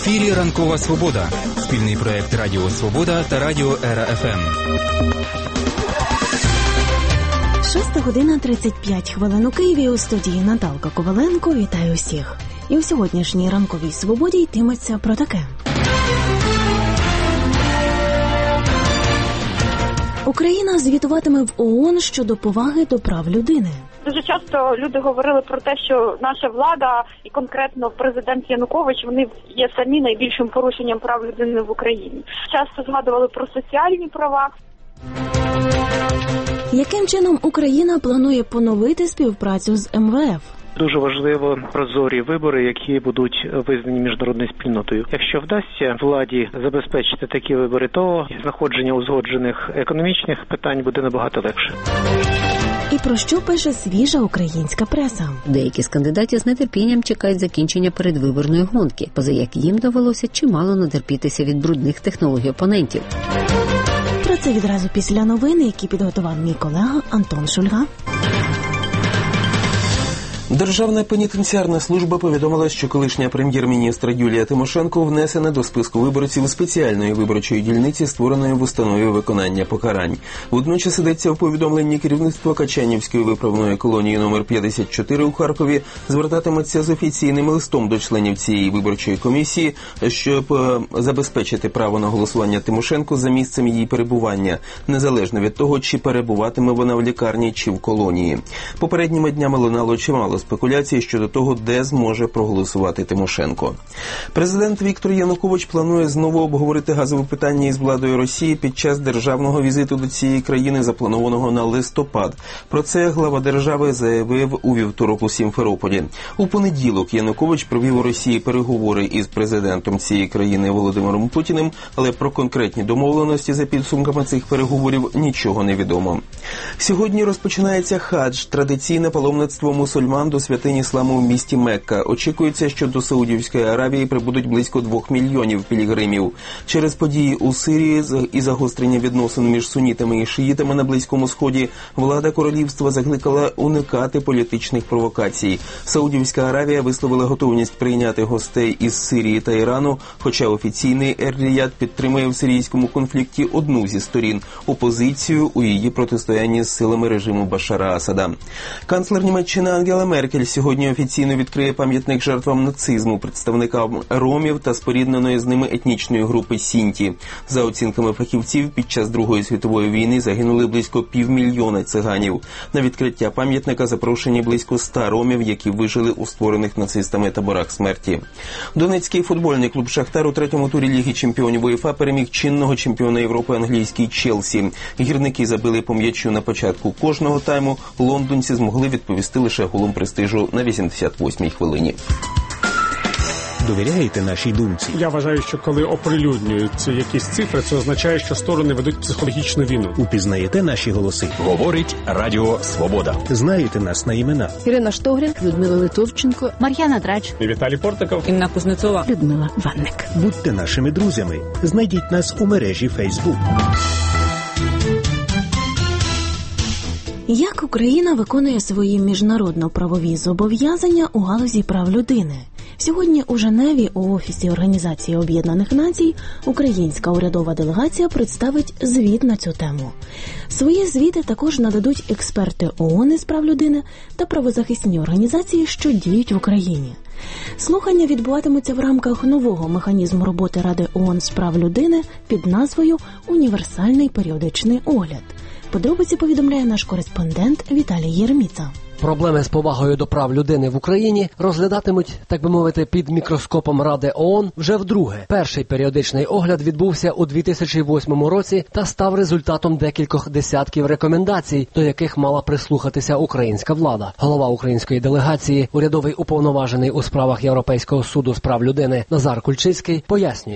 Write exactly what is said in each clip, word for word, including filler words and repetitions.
ефірі «Ранкова Свобода» – спільний проєкт Радіо Свобода та Радіо Ера Еф Ем. Шоста година тридцять п'ять хвилин у Києві. У студії Наталка Коваленко. Вітаю всіх. І у сьогоднішній «Ранковій Свободі» йтиметься про таке. Україна звітуватиме в ООН щодо поваги до прав людини. Дуже часто люди говорили про те, що наша влада і конкретно президент Янукович, вони є самі найбільшим порушенням прав людини в Україні. Часто згадували про соціальні права. Яким чином Україна планує поновити співпрацю з ем ве еф? Дуже важливо прозорі вибори, які будуть визнані міжнародною спільнотою. Якщо вдасться владі забезпечити такі вибори, то знаходження узгоджених економічних питань буде набагато легше. І про що пише свіжа українська преса? Деякі з кандидатів з нетерпінням чекають закінчення передвиборної гонки, поза як їм довелося чимало натерпітися від брудних технологій опонентів. Про це відразу після новин, які підготував мій колега Антон Шульга. Державна пенітенціарна служба повідомила, що колишня прем'єр-міністра Юлія Тимошенко внесена до списку виборців спеціальної виборчої дільниці, створеної в установі виконання покарань. Водночас йдеться в повідомленні керівництва Качанівської виправної колонії номер п'ятдесят чотири у Харкові звертатиметься з офіційним листом до членів цієї виборчої комісії, щоб забезпечити право на голосування Тимошенко за місцем її перебування, незалежно від того, чи перебуватиме вона в лікарні чи в колонії. Попередніми днями лунало чимало спекуляції щодо того, де зможе проголосувати Тимошенко. Президент Віктор Янукович планує знову обговорити газове питання із владою Росії під час державного візиту до цієї країни, запланованого на листопад. Про це глава держави заявив у вівторок у Сімферополі. У понеділок Янукович провів у Росії переговори із президентом цієї країни Володимиром Путіним, але про конкретні домовленості за підсумками цих переговорів нічого не відомо. Сьогодні розпочинається хадж – традиційне паломництво мусульман до святині ісламу в місті Мекка. Очікується, що до Саудівської Аравії прибудуть близько двох мільйонів пілігримів. Через події у Сирії і загострення відносин між сунітами і шиїтами на Близькому Сході влада королівства закликала уникати політичних провокацій. Саудівська Аравія висловила готовність прийняти гостей із Сирії та Ірану, хоча офіційний Ер-Ріяд підтримує в сирійському конфлікті одну зі сторін – опозицію у її протистоянні з силами режиму Башара Асада. Канцлер Німеччини Ангела Меркель сьогодні офіційно відкриє пам'ятник жертвам нацизму, представникам ромів та спорідненої з ними етнічної групи сінті. За оцінками фахівців, під час Другої світової війни загинули близько півмільйона циганів. На відкриття пам'ятника запрошені близько ста ромів, які вижили у створених нацистами таборах смерті. Донецький футбольний клуб «Шахтар» у третьому турі Ліги чемпіонів УЄФА переміг чинного чемпіона Європи англійський «Челсі». Гірники забили по м'ячу на початку кожного тайму, лондонці змогли відповісти лише голом престижу на вісімдесят восьмій хвилині. Довіряєте нашій думці? Я вважаю, що коли оприлюднюються якісь цифри, це означає, що сторони ведуть психологічну війну. Упізнаєте наші голоси? Говорить Радіо Свобода. Знаєте нас на імена? Ірина Штогрін, Людмила Литовченко, Мар'яна Драч, Віталій Портников, Інна Кузнецова, Людмила Ванник. Будьте нашими друзями. Знайдіть нас у мережі Фейсбук. Як Україна виконує свої міжнародно-правові зобов'язання у галузі прав людини? Сьогодні у Женеві у Офісі Організації Об'єднаних Націй українська урядова делегація представить звіт на цю тему. Свої звіти також нададуть експерти ООН із прав людини та правозахисні організації, що діють в Україні. Слухання відбуватимуться в рамках нового механізму роботи Ради ООН з прав людини під назвою «Універсальний періодичний огляд». Подробиці повідомляє наш кореспондент Віталій Єрміца. Проблеми з повагою до прав людини в Україні розглядатимуть, так би мовити, під мікроскопом Ради ООН вже вдруге. Перший періодичний огляд відбувся у дві тисячі восьмому році та став результатом декількох десятків рекомендацій, до яких мала прислухатися українська влада. Голова української делегації, урядовий уповноважений у справах Європейського суду з прав людини Назар Кульчицький, пояснює.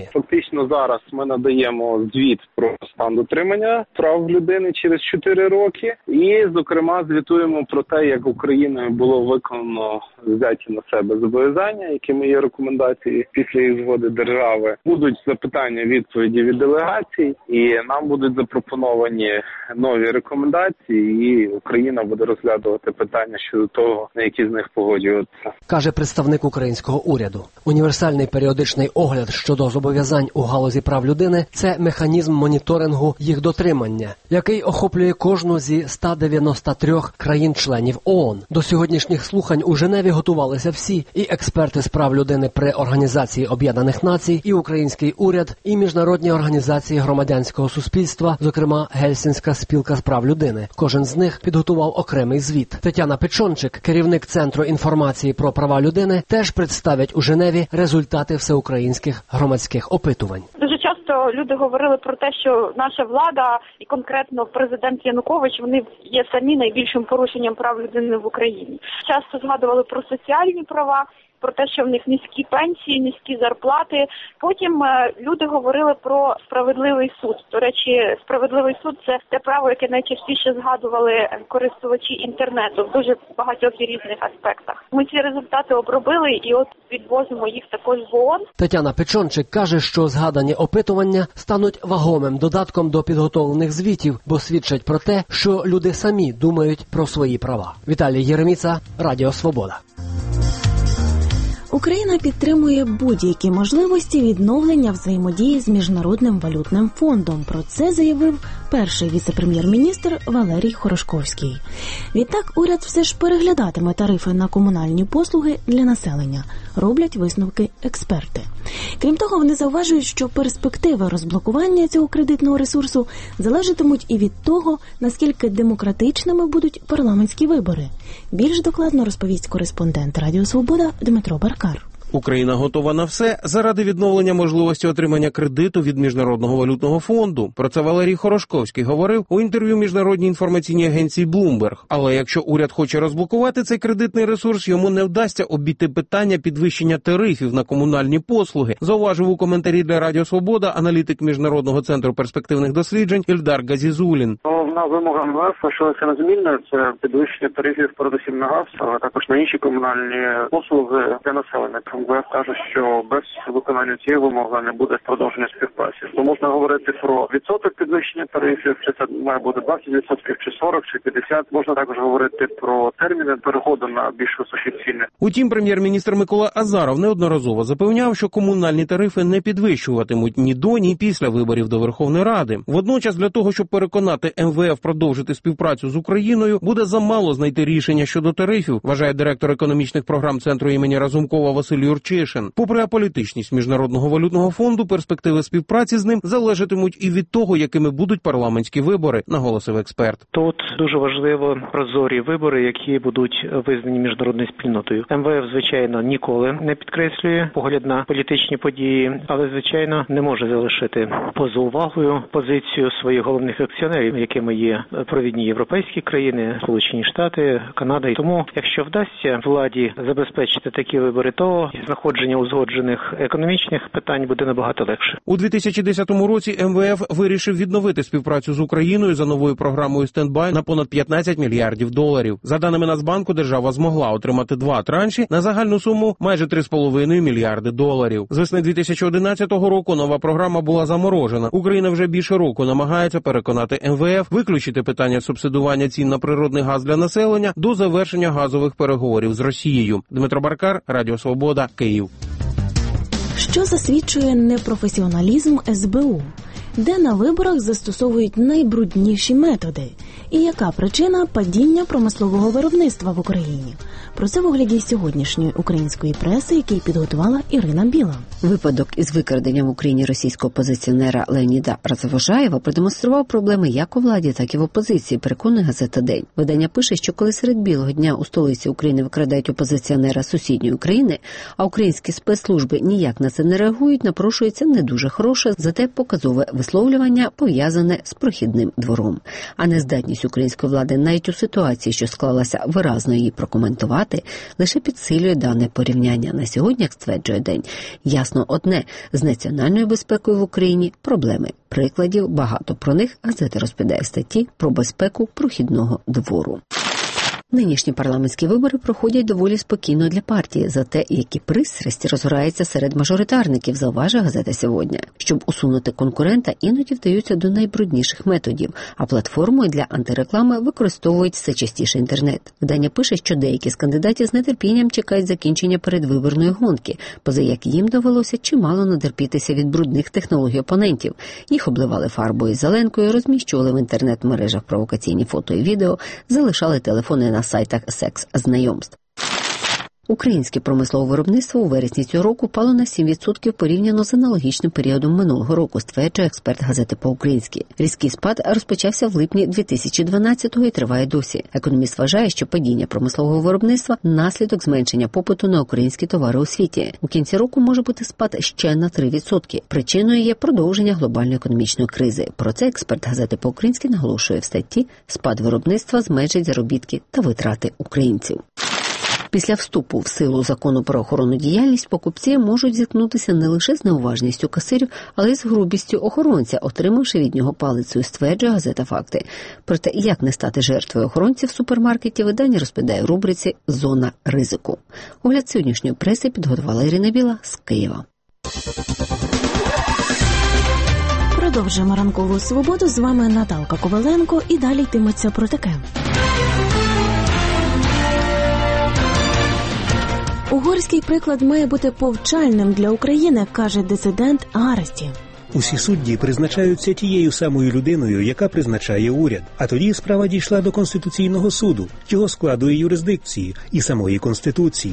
Аналогічно зараз ми надаємо звіт про стан дотримання прав людини через чотири роки і, зокрема, звітуємо про те, як Україною було виконано взяті на себе зобов'язання, якими є рекомендації після їх згоди держави. Будуть запитання, відповіді від делегацій, і нам будуть запропоновані нові рекомендації, і Україна буде розглядувати питання щодо того, на які з них погоджуватися. Каже представник українського уряду. Універсальний періодичний огляд щодо зобов'язань у галузі прав людини – це механізм моніторингу їх дотримання, який охоплює кожну зі ста дев'яноста трьох країн-членів ООН. До сьогоднішніх слухань у Женеві готувалися всі – і експерти з прав людини при Організації Об'єднаних Націй, і український уряд, і міжнародні організації громадянського суспільства, зокрема Гельсінська спілка з прав людини. Кожен з них підготував окремий звіт. Тетяна Печончик, керівник Центру інформації про права людини, теж представить у Женеві результати всеукраїнських громадських опитувань. Дуже часто люди говорили про те, що наша влада і конкретно президент Янукович, вони є самі найбільшим порушенням прав людини в Україні. Часто згадували про соціальні права, про те, що в них низькі пенсії, низькі зарплати. Потім е, люди говорили про справедливий суд. До речі, справедливий суд – це те право, яке найчастіше згадували користувачі інтернету в дуже багатьох і різних аспектах. Ми ці результати обробили і от відвозимо їх також в ООН. Тетяна Печончик каже, що згадані опитування стануть вагомим додатком до підготовлених звітів, бо свідчать про те, що люди самі думають про свої права. Віталій Єреміца, Радіо Свобода. Україна підтримує будь-які можливості відновлення взаємодії з Міжнародним валютним фондом. Про це заявив перший віце-прем'єр-міністр Валерій Хорошковський. Відтак, уряд все ж переглядатиме тарифи на комунальні послуги для населення, роблять висновки експерти. Крім того, вони зауважують, що перспективи розблокування цього кредитного ресурсу залежатимуть і від того, наскільки демократичними будуть парламентські вибори. Більш докладно розповість кореспондент Радіо Свобода Дмитро Баркар. Україна готова на все заради відновлення можливості отримання кредиту від Міжнародного валютного фонду. Про це Валерій Хорошковський говорив у інтерв'ю міжнародній інформаційній агенції Bloomberg. Але якщо уряд хоче розблокувати цей кредитний ресурс, йому не вдасться обійти питання підвищення тарифів на комунальні послуги, зауважив у коментарі для Радіо Свобода аналітик Міжнародного центру перспективних досліджень Ільдар Газізулін. Головна вимога ем ве еф залишилася незмінною – це підвищення тарифів передусім на газ, але також на інші комунальні послуги для населення. ем ве еф каже, що без виконання цієї вимоги не буде продовження співпраці. То можна говорити про відсоток підвищення тарифів, чи це має бути двадцять відсотків, чи сорок, чи п'ятдесят. Можна також говорити про терміни переходу на більш високі ціни. Утім, прем'єр-міністр Микола Азаров неодноразово запевняв, що комунальні тарифи не підвищуватимуть ні до, ні після виборів до Верховної Ради. Водночас, для того, щоб переконати ем ве еф продовжити співпрацю з Україною, буде замало знайти рішення щодо тарифів, вважає директор економічних програм Центру імені Разумкова Василь Юрчишин. Попри аполітичність Міжнародного валютного фонду, перспективи співпраці з ним залежатимуть і від того, якими будуть парламентські вибори, наголосив експерт. Тут дуже важливо прозорі вибори, які будуть визнані міжнародною спільнотою. ем ве еф, звичайно, ніколи не підкреслює погляд на політичні події, але, звичайно, не може залишити поза увагою позицію своїх головних акціонерів, якими є провідні європейські країни, Сполучені Штати, Канада. І тому, якщо вдасться владі забезпечити такі вибори, то знаходження узгоджених економічних питань буде набагато легше. У дві тисячі десятому році ем ве еф вирішив відновити співпрацю з Україною за новою програмою «Стендбай» на понад п'ятнадцять мільярдів доларів. За даними Нацбанку, держава змогла отримати два транші на загальну суму майже три з половиною мільярди доларів. З весни дві тисячі одинадцятого року нова програма була заморожена. Україна вже більше року намагається переконати ем ве еф виключити питання субсидування цін на природний газ для населення до завершення газових переговорів з Росією. Дмитро Баркар, Радіо Свобода, Київ. Що засвідчує непрофесіоналізм ес бе у? Де на виборах застосовують найбрудніші методи? І яка причина падіння промислового виробництва в Україні? Про це в огляді сьогоднішньої української преси, який підготувала Ірина Біла. Випадок із викраденням в Україні російського опозиціонера Леоніда Развожаєва продемонстрував проблеми як у владі, так і в опозиції, переконує газета «День». Видання пише, що коли серед білого дня у столиці України викрадають опозиціонера сусідньої України, а українські спецслужби ніяк на це не реагують, напрошується не дуже хороше, зате показове висловлювання, пов'язане з прохідним двором. А нездатність нездатність української влади навіть у ситуації, що склалася, виразно її прокоментувати, лише підсилює дане порівняння. На сьогодні, як стверджує День, ясно одне – з національною безпекою в Україні проблеми. Прикладів багато, про них газета розповідає в статті про безпеку прохідного двору. Нинішні парламентські вибори проходять доволі спокійно для партії, зате які пристрасті розгораються серед мажоритарників, зауважує газета «Сьогодні». Щоб усунути конкурента, іноді вдаються до найбрудніших методів, а платформою для антиреклами використовують все частіше інтернет. Видання пише, що деякі з кандидатів з нетерпінням чекають закінчення передвиборної гонки, поза як їм довелося чимало натерпітися від брудних технологій опонентів. Їх обливали фарбою і зеленкою, розміщували в інтернет-мережах провокаційні фото і відео, залишали телефони на сайтах секс-знайомств. Українське промислове виробництво у вересні цього року впало на сім відсотків порівняно з аналогічним періодом минулого року, стверджує експерт газети «По-українськи». Різкий спад розпочався в липні дві тисячі дванадцятого і триває досі. Економіст вважає, що падіння промислового виробництва – наслідок зменшення попиту на українські товари у світі. У кінці року може бути спад ще на три відсотки. Причиною є продовження глобальної економічної кризи. Про це експерт газети «По-українськи» наголошує в статті «Спад виробництва зменшить заробітки та витрати українців». Після вступу в силу закону про охоронну діяльність покупці можуть зіткнутися не лише з неуважністю касирів, але й з грубістю охоронця, отримавши від нього палицею, стверджує газета «Факти». Проте, як не стати жертвою охоронців в супермаркеті, видання розповідає в рубриці «Зона ризику». Огляд сьогоднішньої преси підготувала Ірина Біла з Києва. Продовжуємо ранкову свободу. З вами Наталка Коваленко і далі йтиметься про таке. Угорський приклад має бути повчальним для України, каже дисидент Гарасті. Усі судді призначаються тією самою людиною, яка призначає уряд. А тоді справа дійшла до Конституційного суду, його складу і юрисдикції, і самої Конституції.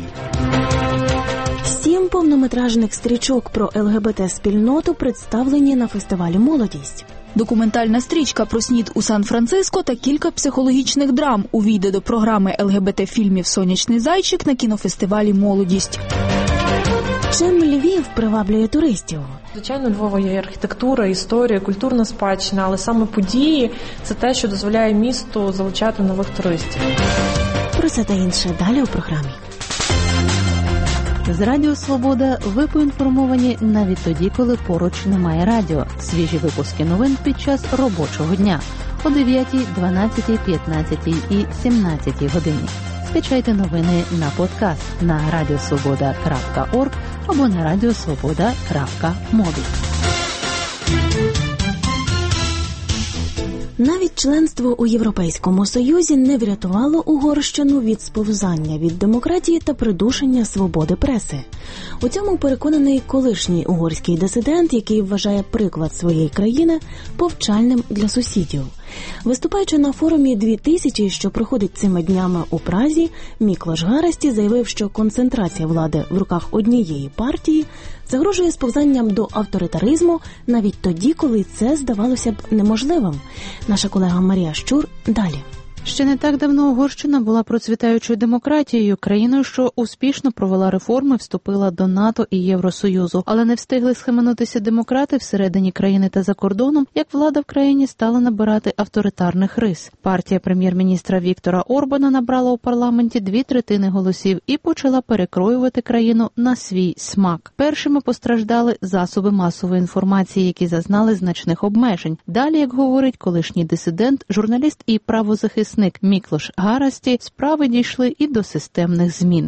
Сім повнометражних стрічок про ЛГБТ-спільноту представлені на фестивалі «Молодість». Документальна стрічка про СНІД у Сан-Франциско та кілька психологічних драм увійде до програми ЛГБТ-фільмів «Сонячний зайчик» на кінофестивалі «Молодість». Чим Львів приваблює туристів? Звичайно, у Львова є архітектура, історія, культурна спадщина, але саме події – це те, що дозволяє місту залучати нових туристів. Про це та інше далі у програмі. З Радіо Свобода ви поінформовані навіть тоді, коли поруч немає радіо. Свіжі випуски новин під час робочого дня о дев'ятій, дванадцятій, п'ятнадцятій і сімнадцятій годині. Скачайте новини на подкаст на радіосвобода крапка орг або на радіосвобода крапка мобі. Навіть членство у Європейському Союзі не врятувало Угорщину від сповзання від демократії та придушення свободи преси. У цьому переконаний колишній угорський дисидент, який вважає приклад своєї країни повчальним для сусідів. Виступаючи на форумі дві тисячі, що проходить цими днями у Празі, Міклош Гарасті заявив, що концентрація влади в руках однієї партії загрожує сповзанням до авторитаризму навіть тоді, коли це здавалося б неможливим. Наша колега Марія Щур далі. Ще не так давно Угорщина була процвітаючою демократією, країною, що успішно провела реформи, вступила до НАТО і Євросоюзу. Але не встигли схаменутися демократи всередині країни та за кордоном, як влада в країні стала набирати авторитарних рис. Партія прем'єр-міністра Віктора Орбана набрала у парламенті дві третини голосів і почала перекроювати країну на свій смак. Першими постраждали засоби масової інформації, які зазнали значних обмежень. Далі, як говорить колишній дисидент, журналіст і правозахисник Міклош Гарасті, справи дійшли і до системних змін.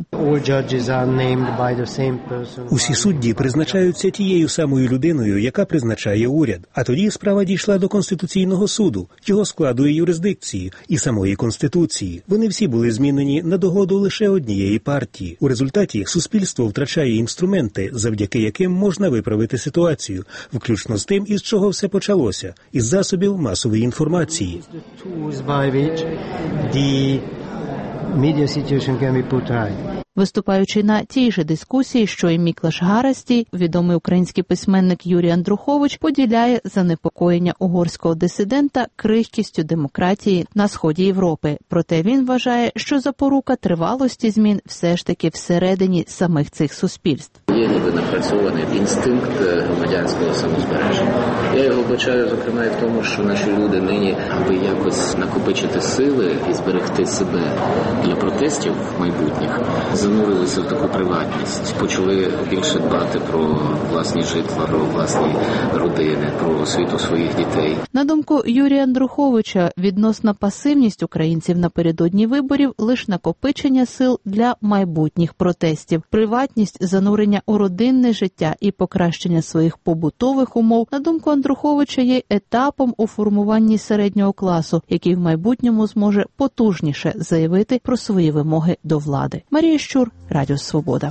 Усі судді призначаються тією самою людиною, яка призначає уряд. А тоді справа дійшла до Конституційного суду, його складу і юрисдикції, і самої Конституції. Вони всі були змінені на догоду лише однієї партії. У результаті суспільство втрачає інструменти, завдяки яким можна виправити ситуацію, включно з тим, із чого все почалося, із засобів масової інформації. The media situation can be put right. Виступаючи на тій же дискусії, що і Міклаш Гарастій, відомий український письменник Юрій Андрухович поділяє занепокоєння угорського дисидента крихкістю демократії на сході Європи. Проте він вважає, що запорука тривалості змін все ж таки всередині самих цих суспільств. Є ніби напрацьований інстинкт громадянського самозбереження. Я його бачаю, зокрема, і в тому, що наші люди нині, аби якось накопичити сили і зберегти себе для протестів майбутніх, занурилися в таку приватність, почали більше дбати про власні житла, про власні родини, про освіту своїх дітей. На думку Юрія Андруховича, відносна пасивність українців напередодні виборів – лише накопичення сил для майбутніх протестів. Приватність, занурення у родинне життя і покращення своїх побутових умов, на думку Андруховича, є етапом у формуванні середнього класу, який в майбутньому зможе потужніше заявити про свої вимоги до влади. Марія Щур, Радіо Свобода.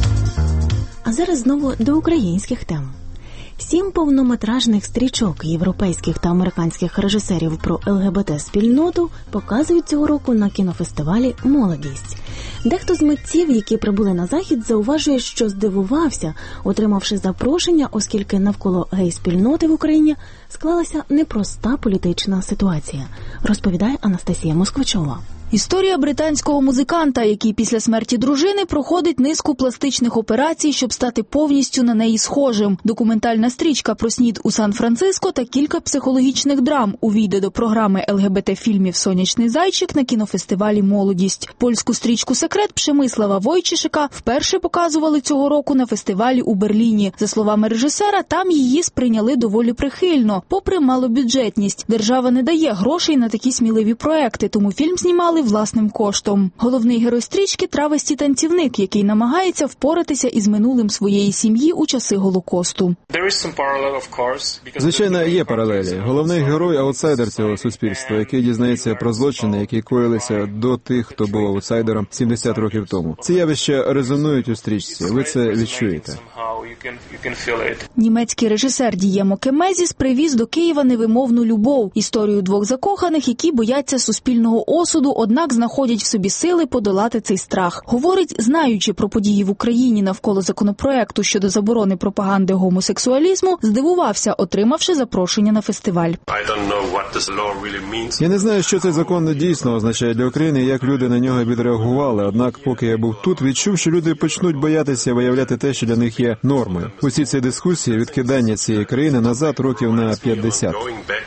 А зараз знову до українських тем. Сім повнометражних стрічок європейських та американських режисерів про ЛГБТ-спільноту показують цього року на кінофестивалі «Молодість». Дехто з митців, які прибули на захід, зауважує, що здивувався, отримавши запрошення, оскільки навколо гей-спільноти в Україні склалася непроста політична ситуація, розповідає Анастасія Москвичова. Історія британського музиканта, який після смерті дружини проходить низку пластичних операцій, щоб стати повністю на неї схожим. Документальна стрічка про СНІД у Сан-Франциско та кілька психологічних драм увійде до програми ЛГБТ-фільмів «Сонячний зайчик» на кінофестивалі «Молодість». Польську стрічку «Секрет» Przemysława Wojciszka вперше показували цього року на фестивалі у Берліні. За словами режисера, там її сприйняли доволі прихильно, попри малобюджетність. Держава не дає грошей на такі сміливі проекти, тому фільм знімали власним коштом. Головний герой стрічки – травесті-танцівник, який намагається впоратися із минулим своєї сім'ї у часи Голокосту. Звичайно, є паралелі. Головний герой – аутсайдер цього суспільства, який дізнається про злочини, які коїлися до тих, хто був аутсайдером сімдесят років тому. Ці явища резонують у стрічці, ви це відчуєте. Німецький режисер Діємо Кемезіс привіз до Києва невимовну любов – історію двох закоханих, які бояться суспільного осуду, однак знаходять в собі сили подолати цей страх. Говорить, знаючи про події в Україні навколо законопроекту щодо заборони пропаганди гомосексуалізму, здивувався, отримавши запрошення на фестиваль. Я не знаю, що цей закон дійсно означає для України і як люди на нього відреагували, однак поки я був тут, відчув, що люди почнуть боятися виявляти те, що для них є нормою. Усі ці дискусії, відкидання цієї країни назад років на п'ятдесят.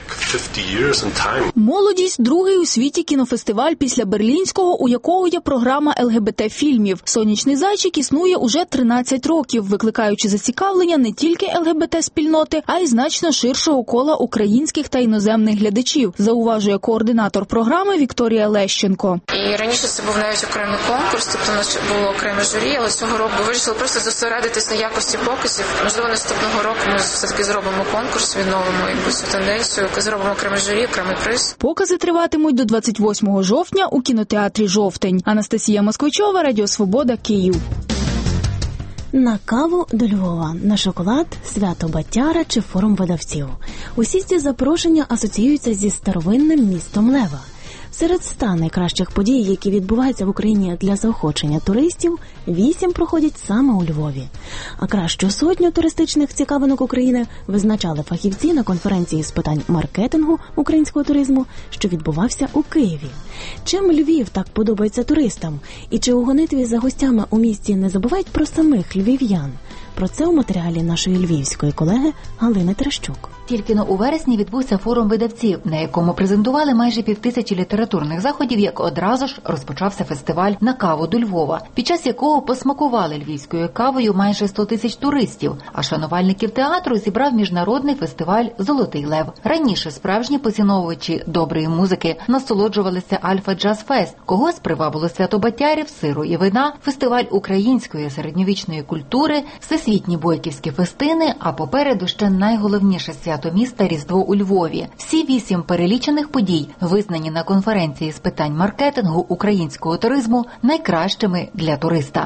«Молодість» – другий у світі кінофестиваль після берлінського, у якого є програма ЛГБТ-фільмів. «Сонячний зайчик» існує уже тринадцять років, викликаючи зацікавлення не тільки ЛГБТ-спільноти, а й значно ширшого кола українських та іноземних глядачів, зауважує координатор програми Вікторія Лещенко. І раніше це був навіть окремий конкурс, тобто у нас було окреме журі, але цього року вирішили просто зосередитись на якості показів. Можливо, наступного року ми все-таки зробимо конкурс, відновимо якусь тенденцію, зробимо окреме журі, окремий приз. Покази триватимуть до двадцять восьмого жовтня у кінотеатрі «Жовтень». Анастасія Москвичова, Радіо Свобода, Київ. На каву до Львова, на шоколад, свято Батяра чи форум видавців. Усі ці запрошення асоціюються зі старовинним містом Лева. Серед ста найкращих подій, які відбуваються в Україні для заохочення туристів, вісім проходять саме у Львові. А кращу сотню туристичних цікавинок України визначали фахівці на конференції з питань маркетингу українського туризму, що відбувався у Києві. Чим Львів так подобається туристам? І чи у гонитві за гостями у місті не забувають про самих львів'ян? Про це у матеріалі нашої львівської колеги Галини Трещук. Тільки но у вересні відбувся форум видавців, на якому презентували майже півтисячі літературних заходів, як одразу ж розпочався фестиваль «На каву до Львова», під час якого посмакували львівською кавою майже сто тисяч туристів, а шанувальників театру зібрав міжнародний фестиваль «Золотий лев». Раніше справжні поціновувачі доброї музики насолоджувалися Альфа Джаз Фест, когось привабило свято Батярів, сиру і вина, фестиваль української середньовічної культури, всесвітні бойківські фестини, а попереду ще найголовніше свято міста Різдво у Львові. Всі вісім перелічених подій визнані на конференції з питань маркетингу українського туризму найкращими для туриста.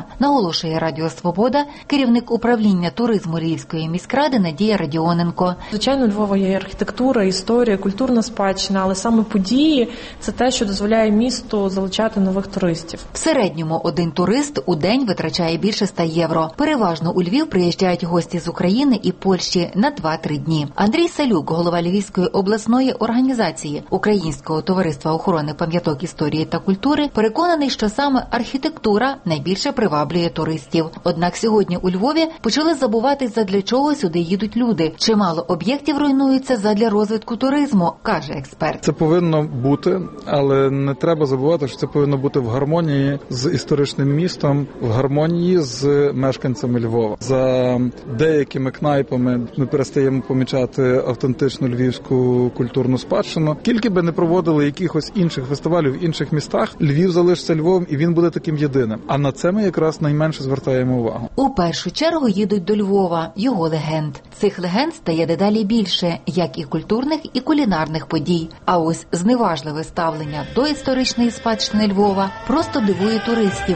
міста, наголошує Радіо Свобода керівник управління туризму Львівської міськради Надія Радіоненко. Звичайно, у Львова є архітектура, історія, культурна спадщина, але саме події – це те, що дозволяє місту залучати нових туристів. В середньому один турист у день витрачає більше ста євро. Переважно у Львів приїжджають гості з України і Польщі на два-три дні. Андрій Салюк, голова Львівської обласної організації Українського товариства охорони пам'яток історії та культури, переконаний, що саме архітектура найбільше приваблює туристів. Однак сьогодні у Львові почали забувати, задля чого сюди їдуть люди. Чимало об'єктів руйнуються задля розвитку туризму, каже експерт. Це повинно бути, але не треба забувати, що це повинно бути в гармонії з історичним містом, в гармонії з мешканцями Львова. За деякими кнайпами ми перестаємо помічати автентичну львівську культурну спадщину. Тільки би не проводили якихось інших фестивалів в інших містах, Львів залишиться Львовом і він буде таким єдиним. А на це ми якраз найменше звертаємо увагу. У першу чергу їдуть до Львова, його легенд. Цих легенд стає дедалі більше, як і культурних, і кулінарних подій. А ось зневажливе ставлення до історичної спадщини Львова просто дивує туристів.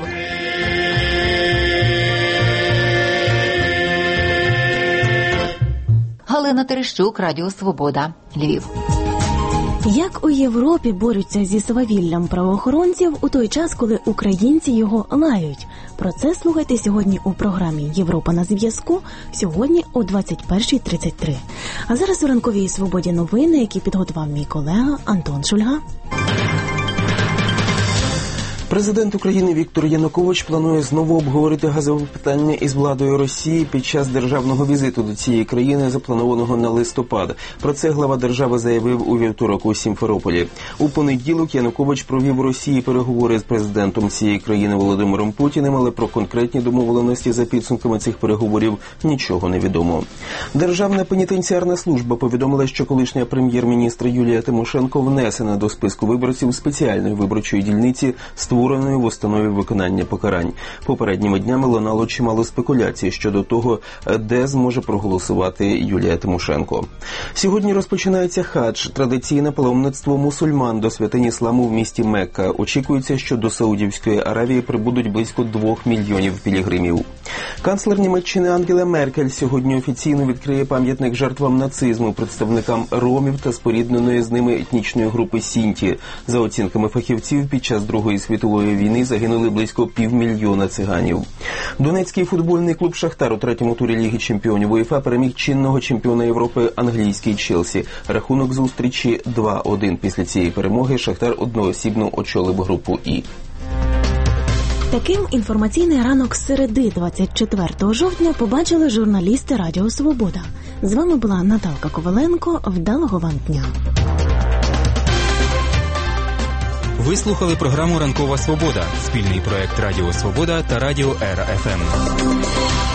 Галина Терещук, Радіо Свобода, Львів. Як у Європі борються зі свавіллям правоохоронців у той час, коли українці його лають? Про це слухайте сьогодні у програмі «Європа на зв'язку», сьогодні о двадцять перша тридцять три. А зараз у ранковій свободі новини, які підготував мій колега Антон Шульга. Президент України Віктор Янукович планує знову обговорити газове питання із владою Росії під час державного візиту до цієї країни, запланованого на листопад. Про це глава держави заявив у вівторок у Сімферополі. У понеділок Янукович провів у Росії переговори з президентом цієї країни Володимиром Путіним, але про конкретні домовленості за підсумками цих переговорів нічого не відомо. Державна пенітенціарна служба повідомила, що колишня прем'єр-міністр Юлія Тимошенко внесена до списку виборців спеціальної виборчої дільниці, створеної в установі виконання покарань. Попередніми днями лунало чимало спекуляцій щодо того, де зможе проголосувати Юлія Тимошенко. Сьогодні розпочинається хадж – традиційне паломництво мусульман до святинь ісламу в місті Мекка. Очікується, що до Саудівської Аравії прибудуть близько двох мільйонів пілігримів. Канцлер Німеччини Ангела Меркель сьогодні офіційно відкриє пам'ятник жертвам нацизму, представникам ромів та спорідненої з ними етнічної групи Сінті. За оцінками фахівців, під час Другої світової війни загинули близько півмільйона циганів. Донецький футбольний клуб «Шахтар» у третьому турі Ліги чемпіонів УЄФА переміг чинного чемпіона Європи англійський Челсі. Рахунок зустрічі два один. Після цієї перемоги «Шахтар» одноосібно очолив групу «І». Таким інформаційний ранок середи двадцять четвертого жовтня побачили журналісти Радіо Свобода. З вами була Наталка Коваленко. Вдалого вам дня. Ви слухали програму «Ранкова свобода» – спільний проект Радіо Свобода та Радіо Ера еф ем.